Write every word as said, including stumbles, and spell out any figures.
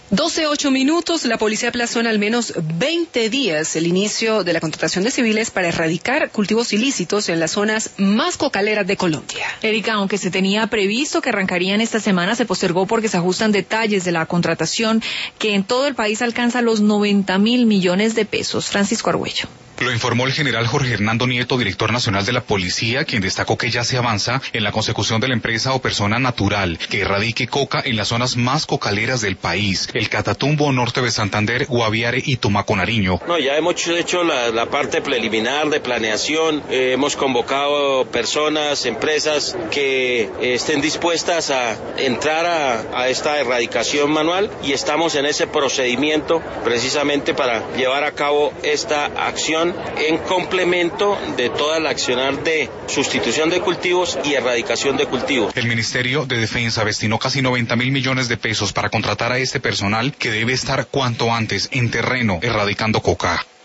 doce ocho minutos, la policía aplazó en al menos veinte días el inicio de la contratación de civiles para erradicar cultivos ilícitos en las zonas más cocaleras de Colombia. Erika, aunque se tenía previsto que arrancarían esta semana, se postergó porque se ajustan detalles de la contratación que en todo el país alcanza los noventa mil millones de pesos. Francisco Argüello. Lo informó el general Jorge Hernando Nieto, director nacional de la policía, quien destacó que ya se avanza en la consecución de la empresa o persona natural que erradique coca en las zonas más cocaleras del país, el Catatumbo, norte de Santander, Guaviare y Tumaco, Nariño. No, ya hemos hecho la, la parte preliminar de planeación, eh, hemos convocado personas, empresas que eh, estén dispuestas a entrar a, a esta erradicación manual y estamos en ese procedimiento precisamente para llevar a cabo esta acción en complemento de toda la accionar de sustitución de cultivos y erradicación de cultivos. El Ministerio de Defensa destinó casi noventa mil millones de pesos para contratar a este personal que debe estar cuanto antes en terreno erradicando coca.